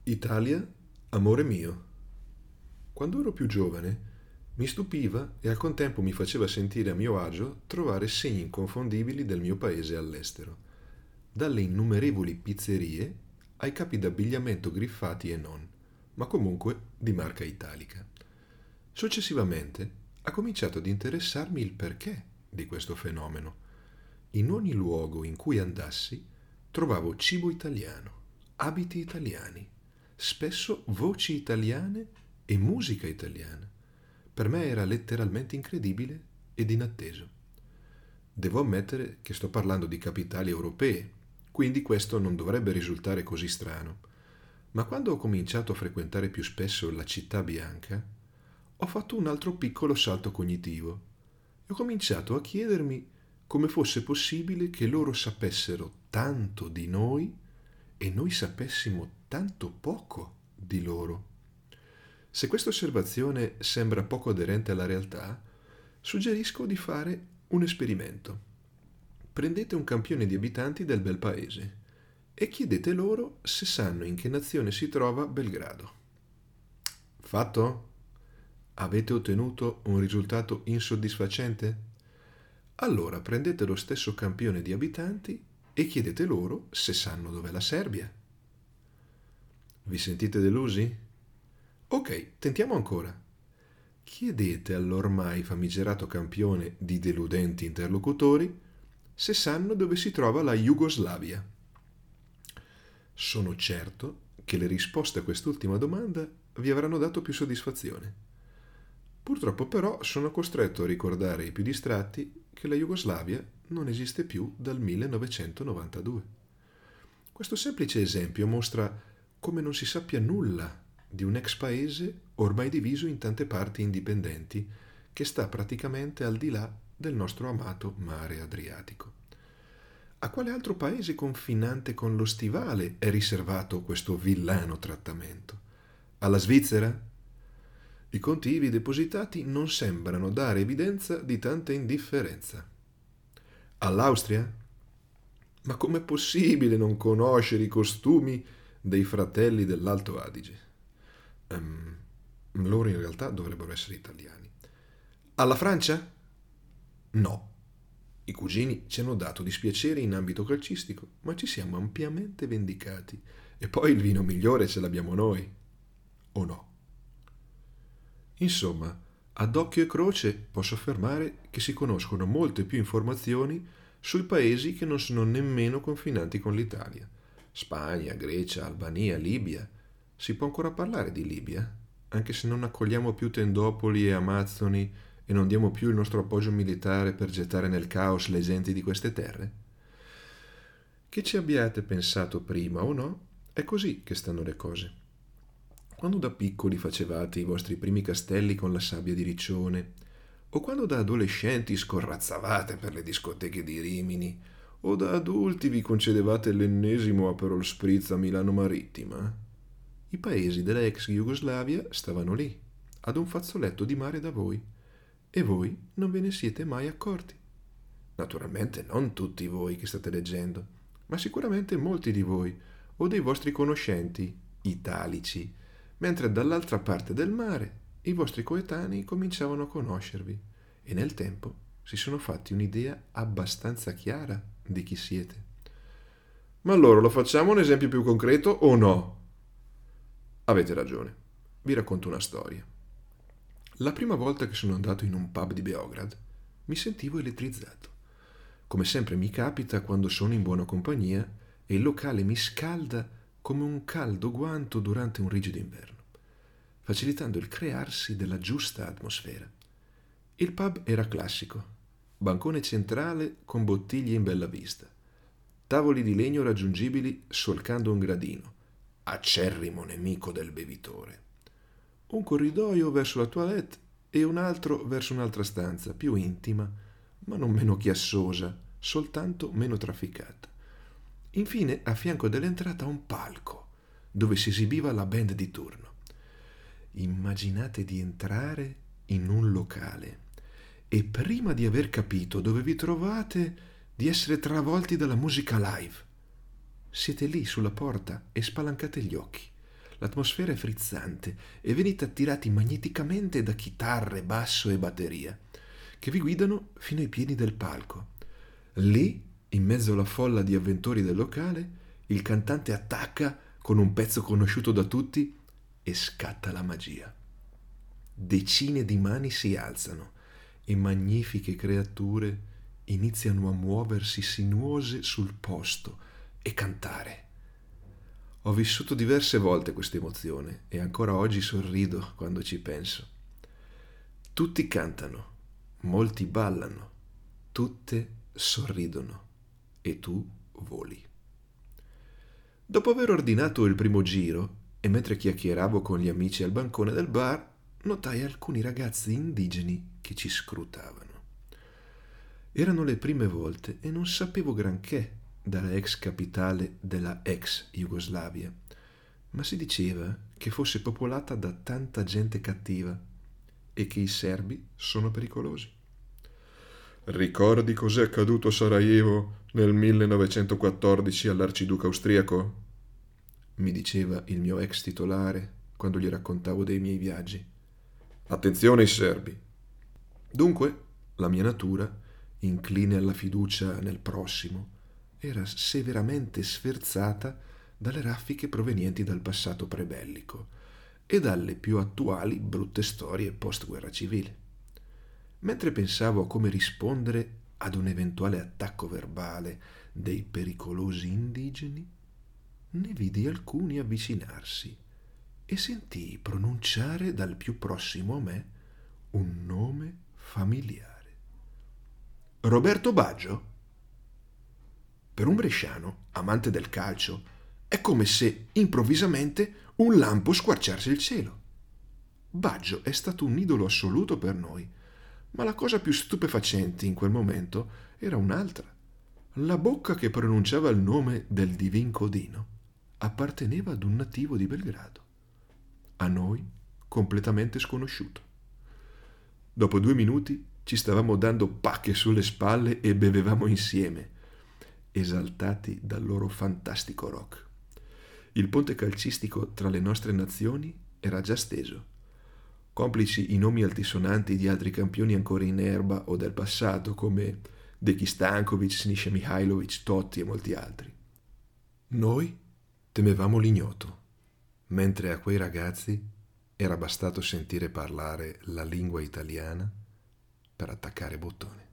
Italia, amore mio. Quando ero più giovane, mi stupiva e al contempo mi faceva sentire a mio agio trovare segni inconfondibili del mio paese all'estero, dalle innumerevoli pizzerie ai capi d'abbigliamento griffati e non, ma comunque di marca italica. Successivamente ha cominciato ad interessarmi il perché di questo fenomeno. In ogni luogo in cui andassi trovavo cibo italiano, abiti italiani, spesso voci italiane e musica italiana. Per me era letteralmente incredibile ed inatteso. Devo ammettere che sto parlando di capitali europee, quindi questo non dovrebbe risultare così strano. Ma quando ho cominciato a frequentare più spesso la città bianca, ho fatto un altro piccolo salto cognitivo e ho cominciato a chiedermi come fosse possibile che loro sapessero tanto di noi e noi sapessimo tanto poco di loro. Se questa osservazione sembra poco aderente alla realtà, suggerisco di fare un esperimento. Prendete un campione di abitanti del bel paese e chiedete loro se sanno in che nazione si trova Belgrado. Fatto? Avete ottenuto un risultato insoddisfacente? Allora prendete lo stesso campione di abitanti e chiedete loro se sanno dov'è la Serbia. Vi sentite delusi? Ok, tentiamo ancora. Chiedete all'ormai famigerato campione di deludenti interlocutori se sanno dove si trova la Jugoslavia. Sono certo che le risposte a quest'ultima domanda vi avranno dato più soddisfazione. Purtroppo però sono costretto a ricordare ai più distratti che la Jugoslavia non esiste più dal 1992. Questo semplice esempio mostra come non si sappia nulla di un ex paese ormai diviso in tante parti indipendenti che sta praticamente al di là del nostro amato mare Adriatico. A quale altro paese confinante con lo stivale è riservato questo villano trattamento? Alla Svizzera? I conti ivi depositati non sembrano dare evidenza di tanta indifferenza. All'Austria? Ma com'è possibile non conoscere i costumi dei fratelli dell'Alto Adige? Loro in realtà dovrebbero essere italiani. Alla Francia? No. I cugini ci hanno dato dispiacere in ambito calcistico, ma ci siamo ampiamente vendicati. E poi il vino migliore ce l'abbiamo noi. O no? Insomma, ad occhio e croce posso affermare che si conoscono molte più informazioni sui paesi che non sono nemmeno confinanti con l'Italia. Spagna, Grecia, Albania, Libia. Si può ancora parlare di Libia? Anche se non accogliamo più tendopoli e amazzoni e non diamo più il nostro appoggio militare per gettare nel caos le genti di queste terre? Che ci abbiate pensato prima o no, è così che stanno le cose. Quando da piccoli facevate i vostri primi castelli con la sabbia di Riccione, o quando da adolescenti scorrazzavate per le discoteche di Rimini, o da adulti vi concedevate l'ennesimo Aperol Spritz a Milano Marittima, i paesi della ex Jugoslavia stavano lì, ad un fazzoletto di mare da voi, e voi non ve ne siete mai accorti. Naturalmente non tutti voi che state leggendo, ma sicuramente molti di voi, o dei vostri conoscenti italici, mentre dall'altra parte del mare i vostri coetanei cominciavano a conoscervi e nel tempo si sono fatti un'idea abbastanza chiara di chi siete. Ma allora lo facciamo un esempio più concreto o no? Avete ragione. Vi racconto una storia. La prima volta che sono andato in un pub di Beograd mi sentivo elettrizzato. Come sempre mi capita quando sono in buona compagnia e il locale mi scalda come un caldo guanto durante un rigido inverno, facilitando il crearsi della giusta atmosfera. Il pub era classico, bancone centrale con bottiglie in bella vista, tavoli di legno raggiungibili solcando un gradino, acerrimo nemico del bevitore, un corridoio verso la toilette e un altro verso un'altra stanza più intima, ma non meno chiassosa, soltanto meno trafficata. Infine, a fianco dell'entrata, un palco, dove si esibiva la band di turno. Immaginate di entrare in un locale e prima di aver capito dove vi trovate, di essere travolti dalla musica live. Siete lì sulla porta e spalancate gli occhi. L'atmosfera è frizzante e venite attirati magneticamente da chitarre, basso e batteria, che vi guidano fino ai piedi del palco. Lì, in mezzo alla folla di avventori del locale, il cantante attacca con un pezzo conosciuto da tutti e scatta la magia. Decine di mani si alzano e magnifiche creature iniziano a muoversi sinuose sul posto e cantare. Ho vissuto diverse volte questa emozione e ancora oggi sorrido quando ci penso. Tutti cantano, molti ballano, tutte sorridono e tu voli. Dopo aver ordinato il primo giro e mentre chiacchieravo con gli amici al bancone del bar, notai alcuni ragazzi indigeni che ci scrutavano. Erano le prime volte e non sapevo granché dalla ex capitale della ex Jugoslavia, ma si diceva che fosse popolata da tanta gente cattiva e che i serbi sono pericolosi. Ricordi cos'è accaduto a Sarajevo nel 1914 all'arciduca austriaco? Mi diceva il mio ex titolare quando gli raccontavo dei miei viaggi. Attenzione ai serbi. Dunque, la mia natura, incline alla fiducia nel prossimo, era severamente sferzata dalle raffiche provenienti dal passato prebellico e dalle più attuali brutte storie post-guerra civile. Mentre pensavo a come rispondere ad un eventuale attacco verbale dei pericolosi indigeni, ne vidi alcuni avvicinarsi e sentii pronunciare dal più prossimo a me un nome familiare. Roberto Baggio? Per un bresciano, amante del calcio, è come se improvvisamente un lampo squarciasse il cielo. Baggio è stato un idolo assoluto per noi, ma la cosa più stupefacente in quel momento era un'altra. La bocca che pronunciava il nome del divin Codino apparteneva ad un nativo di Belgrado, a noi completamente sconosciuto. Dopo 2 minuti ci stavamo dando pacche sulle spalle e bevevamo insieme, esaltati dal loro fantastico rock. Il ponte calcistico tra le nostre nazioni era già steso, complici i nomi altisonanti di altri campioni ancora in erba o del passato come Deki Stankovic, Snisha Mihajlovic, Totti e molti altri. Noi temevamo l'ignoto, mentre a quei ragazzi era bastato sentire parlare la lingua italiana per attaccare bottoni.